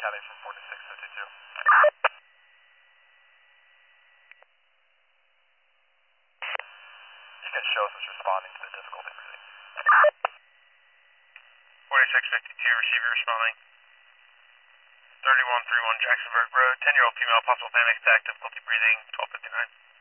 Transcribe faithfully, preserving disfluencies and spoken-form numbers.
Retaliation forty-six fifty-two. You can show us what's responding to the difficulty reading. forty-six fifty-two, receiver responding. thirty-one thirty-one Jacksonburg Road, ten-year-old female, possible panic attack, difficulty breathing, twelve fifty-nine.